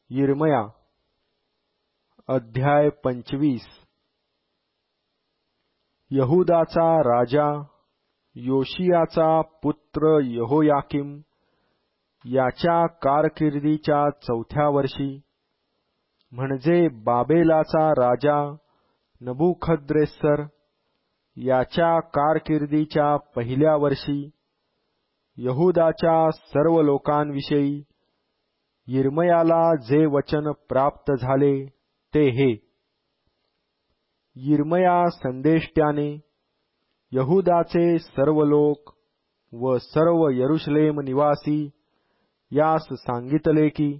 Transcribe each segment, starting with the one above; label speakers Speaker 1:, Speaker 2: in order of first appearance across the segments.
Speaker 1: यिर्मया अध्याय 25. यहूदाचा राजा योशियाचा पुत्र यहोयाकीम याच्या कारकिर्दीच्या 4थ्या वर्षी, म्हणजे बाबेलाचा राजा नबुखद्रेस्सर याच्या कारकिर्दीच्या 1ल्या वर्षी, यहूदाच्या सर्व लोकांविषयी यिर्मयाला जे वचन प्राप्त झाले ते हे. यिर्मया संदेष्ट्याने यहूदाचे सर्व लोक व सर्व यरुशलेम निवासी यास सांगितले की,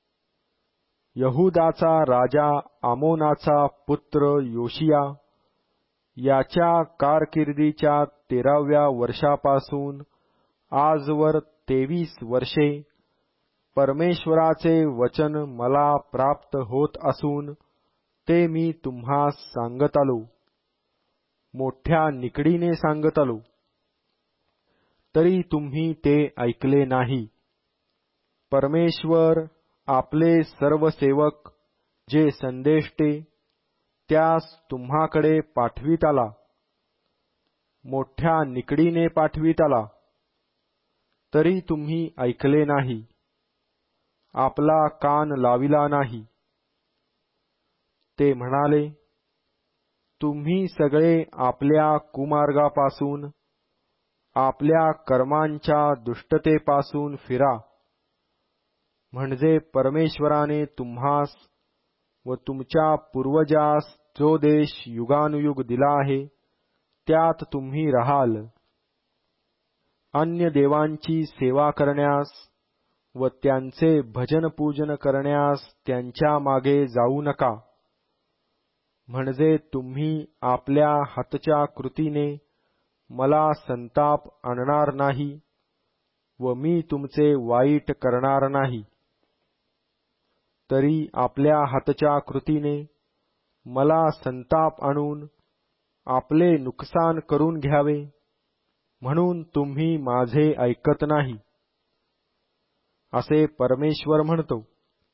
Speaker 1: यहूदाचा राजा आमोनाचा पुत्र योशिया याच्या कारकिर्दीच्या 13व्या वर्षापासून आजवर 23 वर्षे परमेश्वराचे वचन मला प्राप्त होत असून ते मी तुम्हास सांगत आलो, मोठ्या निकडीने सांगत आलो, तरी तुम्ही ते ऐकले नाही. परमेश्वर आपले सर्व सेवक जे संदेष्टे त्यास तुम्हाकडे पाठवीत आला, मोठ्या निकडीने पाठवीत आला, तरी तुम्ही ऐकले नाही, आपला कान लाविला नाही. ते म्हणाले, तुम्ही सगळे आपल्या कुमार्गापासून, आपल्या कर्मांच्या दुष्टतेपासून फिरा, म्हणजे परमेश्वराने तुम्हास व तुमच्या पूर्वजास जो देश युगानुयुग दिला आहे त्यात तुम्ही राहाल. अन्य देवांची सेवा करण्यास व त्यांचे भजन पूजन करण्यास त्यांच्या मागे जाऊ नका, म्हणजे तुम्ही आपल्या हातच्या कृतीने मला संताप आणणार नाही व मी तुमचे वाईट करणार नाही. तरी आपल्या हातच्या कृतीने मला संताप आणून आपले नुकसान करून घ्यावे, म्हणून तुम्ही माझे ऐकत नाही, असे परमेश्वर म्हणतो.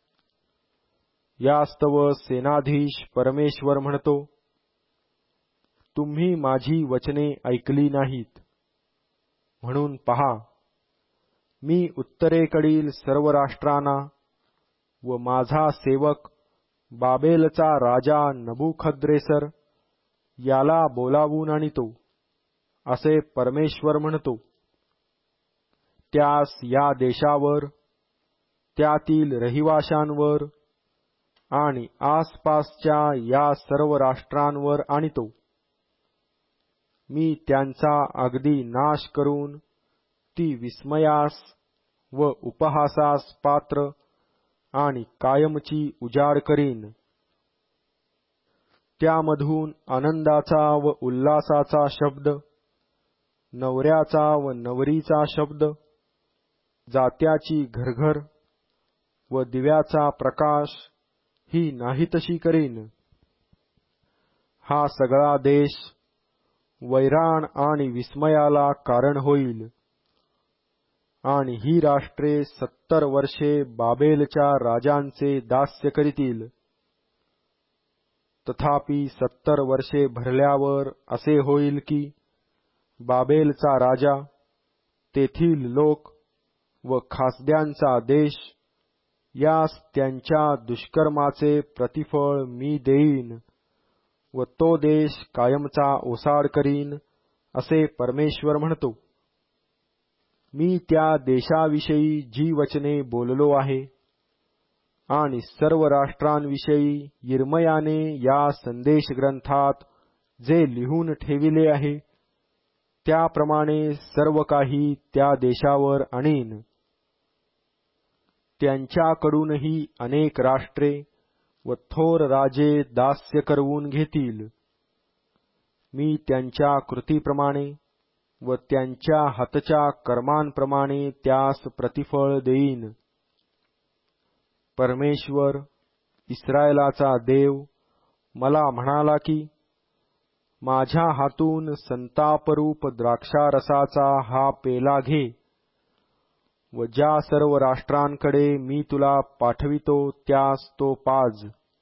Speaker 1: यास्तव सेनाधीश परमेश्वर म्हणतो, तुम्ही माझी वचने ऐकली नाहीत. म्हणून पहा, मी उत्तरेकडील सर्व राष्ट्रांना व माझा सेवक बाबेलचा राजा नबुखद्रेसर याला बोलावून आणितो, असे परमेश्वर म्हणतो. त्यास या देशावर, त्यातील रहिवाशांवर आणि आसपासच्या या सर्व राष्ट्रांवर आणितो. मी त्यांचा अगदी नाश करून ती विस्मयास व उपहासास पात्र आणि कायमची उजाड करीन. त्यामधून आनंदाचा व उल्हासाचा शब्द, नवऱ्याचा व नवरीचा शब्द, जात्याची घरघर व दिव्याचा प्रकाश ही नाहीतशी करीन. हा सगळा देश वैराण आणि विस्मयाला कारण होईल. आणि ही राष्ट्रे 70 वर्षे बाबेलच्या राजांचे दास्य करीतील. तथापि 70 वर्षे भरल्यावर असे होईल की बाबेलचा राजा, तेथील लोक व खासद्यांचा देश यास त्यांच्या दुष्कर्माचे प्रतिफळ मी देईन व तो देश कायमचा ओसाड करीन, असे परमेश्वर म्हणतो. मी त्या देशाविषयी जी वचने बोललो आहे आणि सर्व राष्ट्रांविषयी यिर्मयाने या संदेश ग्रंथात जे लिहून ठेविले आहे, त्याप्रमाणे सर्व काही त्या देशावर आणीन. त्यांच्याकडूनही अनेक राष्ट्रे व थोर राजे दास्य करवून घेतील. मी त्यांच्या कृतीप्रमाणे व त्यांच्या हातच्या कर्मांप्रमाणे त्यास प्रतिफळ देईन. परमेश्वर, इस्रायलाचा देव मला म्हणाला की, माझ्या हातून संतापरूप द्राक्षारसाचा हा पेला घे व ज्या सर्व राष्ट्रांकडे मी तुला पाठवितो त्यास तो पाज,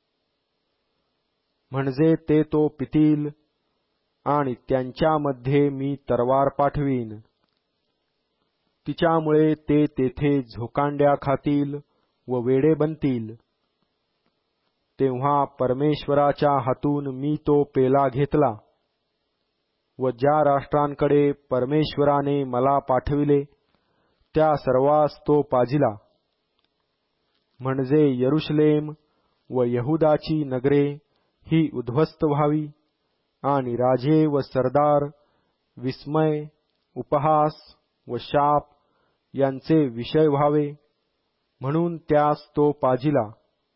Speaker 1: म्हणजे ते तो पितील आणि त्यांच्यामध्ये मी तरवार पाठवीन. तिच्यामुळे ते तेथे झोकांड्या खातील व वेडे बनतील. तेव्हा परमेश्वराच्या हातून मी तो पेला घेतला व ज्या राष्ट्रांकडे परमेश्वराने मला पाठविले त्या सर्वांस तो पाजिला, म्हणजे यरुशलेम व यहुदाची नगरे ही उद्ध्वस्त व्हावी आणि राजे व सरदार विस्मय, उपहास व शाप यांचे विषय व्हावे, म्हणून त्यास तो पाजिला.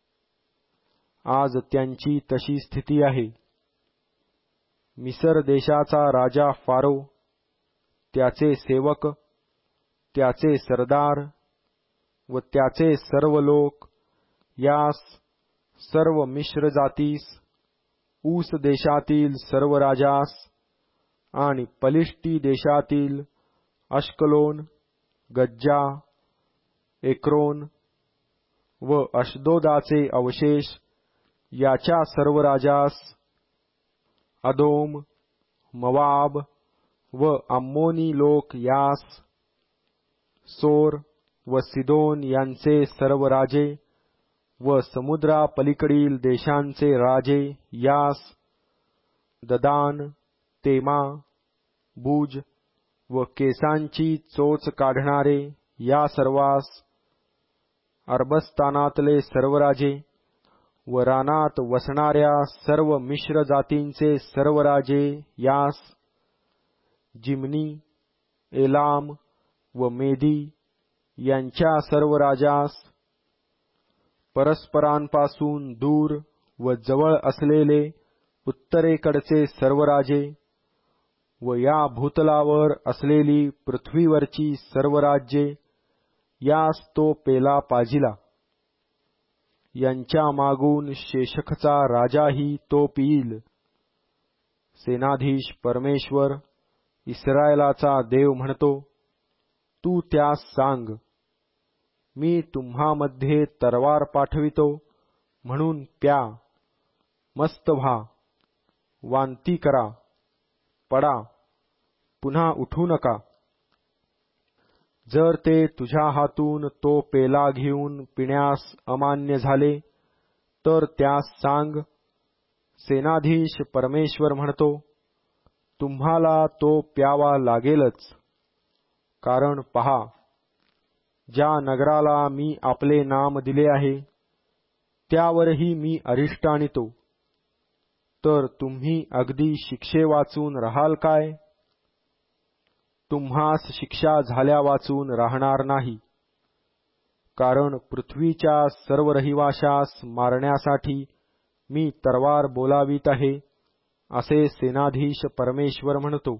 Speaker 1: आज त्यांची तशी स्थिती आहे. मिसर देशाचा राजा फारो, त्याचे सेवक, त्याचे सरदार व त्याचे सर्व लोक यास, सर्व मिश्र जातीस, ऊस देशातील सर्व राजास आणि पलिष्टी देशातील अश्कलोन, गज्जा, एक्रोन व अशदोदाचे अवशेष याच्या सर्व राजास, अदोम, मवाब व अम्मोनी लोक यास, सोर व सिदोन यांचे सर्व राजे व समुद्रापलीकडील देशांचे राजे यास, ददान, तेमा, बूज व केसांची चोच काढणारे या सर्वांस, अरबस्तानातले सर्व राजे व रानात वसणाऱ्या सर्व मिश्र जातींचे सर्व राजे यास, जिमनी, एलाम व मेदी यांच्या सर्व राजास, परस्परांपासून दूर व जवळ असलेले उत्तरेकडचे सर्व राजे व या भूतलावर असलेली पृथ्वीवरची सर्व राज्ये यास तो पेला पाजिला. यांच्या मागून शेशखचा राजाही तो पिईल. सेनाधीश परमेश्वर, इस्रायलाचा देव म्हणतो, तू त्यास सांग, मी तुम्हामध्ये तरवार पाठवितो, म्हणून प्या, मस्त व्हा, वांती करा, पडा, पुन्हा उठू नका. जर ते तुझ्या हातून तो पेला घेऊन पिण्यास अमान्य झाले तर त्यास सांग, सेनाधीश परमेश्वर म्हणतो, तुम्हाला तो प्यावा लागेलच. कारण पहा, ज्या नगराला मी आपले नाम दिले आहे त्यावरही मी अरिष्ट आणतो, तर तुम्ही अगदी शिक्षे वाचून राहाल काय? तुम्हास शिक्षा झाल्या वाचून राहणार नाही. कारण पृथ्वीच्या सर्व रहिवाशास मारण्यासाठी मी तरवार बोलावित आहे, असे सेनाधीश परमेश्वर म्हणतो.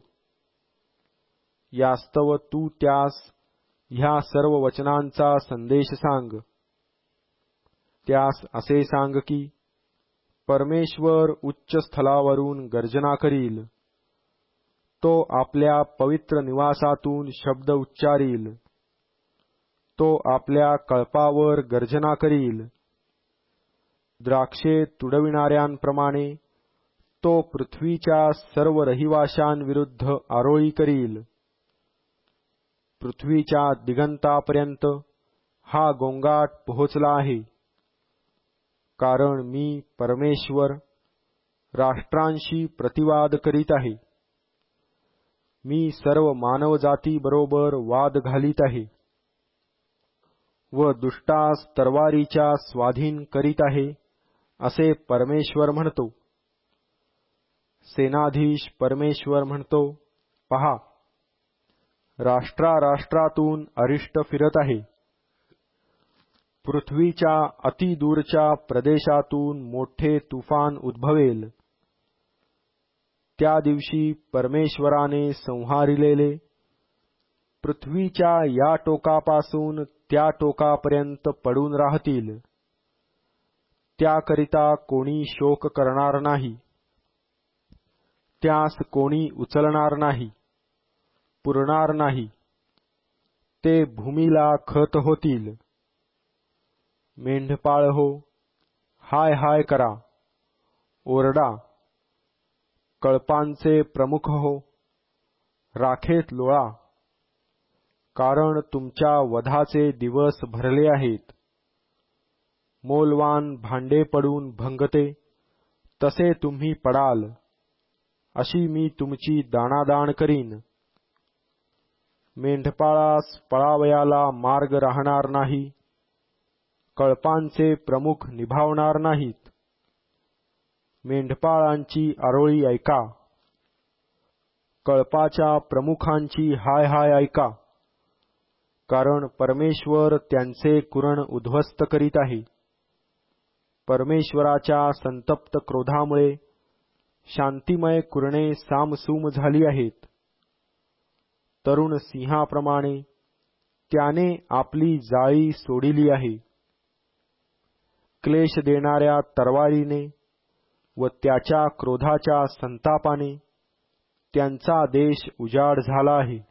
Speaker 1: यास्तव तू त्यास ह्या सर्व वचनांचा संदेश सांग. त्यास असे सांग की, परमेश्वर उच्च स्थलावरून गर्जना करील. तो आपल्या पवित्र निवासातून शब्द उच्चारील. तो आपल्या कळपावर गर्जना करील. द्राक्षे तुडविणाऱ्यांप्रमाणे तो पृथ्वीच्या सर्व रहिवाशांविरुद्ध आरोळी करील. पृथ्वीच्या दिगंतापर्यंत हा गोंगाट पोहोचला आहे. कारण मी परमेश्वर राष्ट्रांशी प्रतिवाद करीत आहे. मी सर्व मानवजातीबरोबर वाद घालीत आहे व दुष्टास तरवारीच्या स्वाधीन करीत आहे, असे परमेश्वर म्हणतो. सेनाधीश परमेश्वर म्हणतो, पहा, राष्ट्राराष्ट्रातून अरिष्ट फिरत आहे. पृथ्वीच्या अतिदूरच्या प्रदेशातून मोठे तुफान उद्भवेल. त्या दिवशी परमेश्वराने संहारिलेले पृथ्वीच्या या टोकापासून त्या टोकापर्यंत पडून राहतील. त्याकरिता कोणी शोक करणार नाही. त्यास कोणी उचलणार नाही, पुरणार नाही. ते भूमीला खत होतील. मेंढपाळ हो, हाय हाय करा, ओरडा. कळपांचे प्रमुख हो, राखेत लोळा. कारण तुमच्या वधाचे दिवस भरले आहेत. मौल्यवान भांडे पडून भंगते, तसे तुम्ही पडाल, अशी मी तुमची दाणादाण करीन. मेंढपाळास पळावयाला मार्ग राहणार नाही, कळपांचे प्रमुख निभावणार नाहीत. मेंढपाळांची आरोळी ऐका, कळपाच्या प्रमुखांची हाय हाय ऐका. कारण परमेश्वर त्यांचे कुरण उद्ध्वस्त करीत आहे. परमेश्वराच्या संतप्त क्रोधामुळे शांतिमय कुरणे सामसूम झाली आहेत. तरुण सिंहाप्रमाणे त्याने आपली जाळी सोडिली आहे. क्लेश देणाऱ्या तरवारीने व त्याच्या क्रोधाच्या संतापाने त्यांचा देश उजाड झाला आहे.